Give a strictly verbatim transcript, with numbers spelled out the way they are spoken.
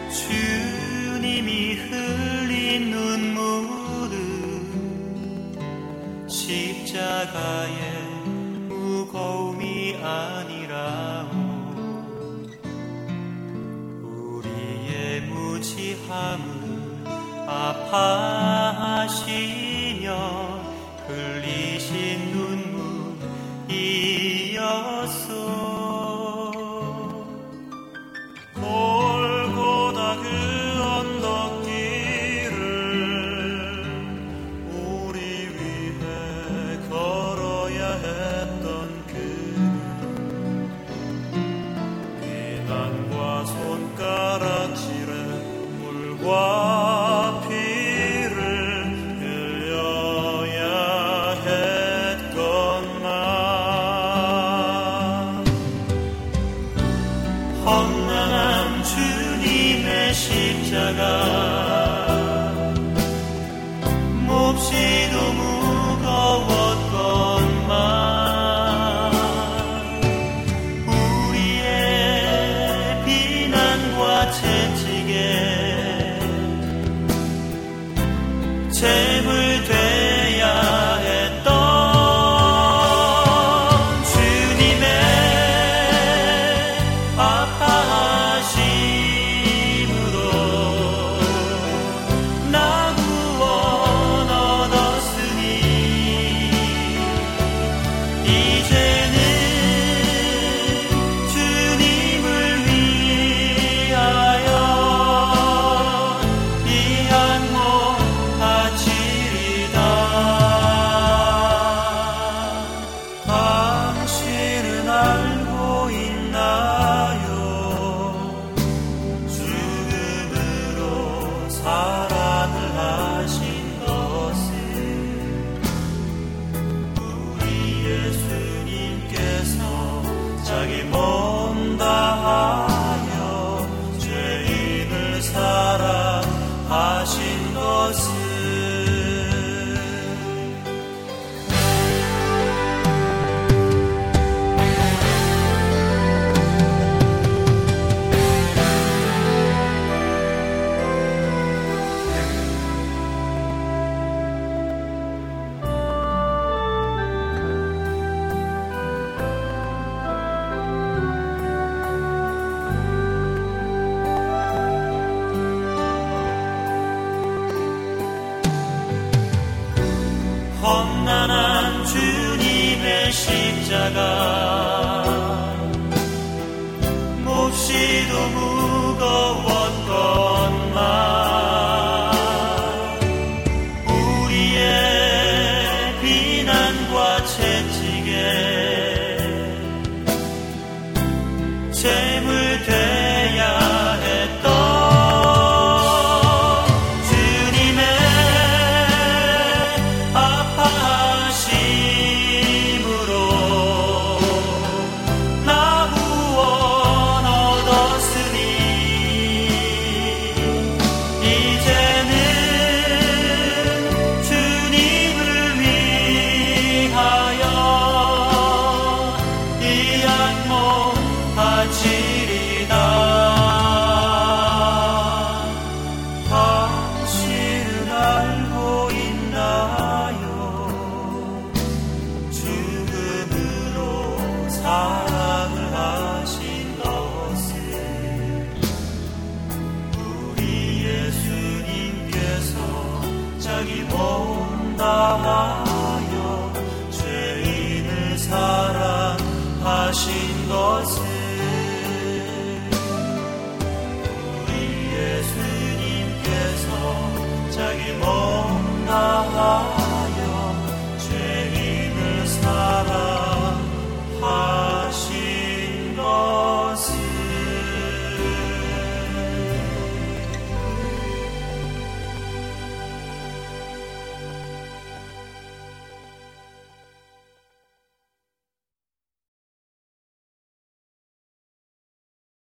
주님이 흘린 눈물은 십자가의 무거움이 아니라오. 우리의 무지함을 아파하시며 흘리신 눈물이었소. 골고다 그 언덕길을 우리 위해 걸어야 했던 그는 비난과 손가락질에 물과 피를 흘려야 했건만 험난한 주님의 십자가 몹시도 무거웠건만 우리의 비난과 채찍에 잼을 돼야 했던 주님의 아파하심으로 나 구원 얻었으니 이제는 주님을 위하여 이 한 몸 바치리다. 당신은 알고 있나요? 죽음으로 사랑을 하신 것을 우리 예수님께서 자기 몸 다하여 죄인을 사랑하신 것을. 험난한 주님의 십자가 몹시도 무거웠건만 우리의 비난과 채찍에 잼을 대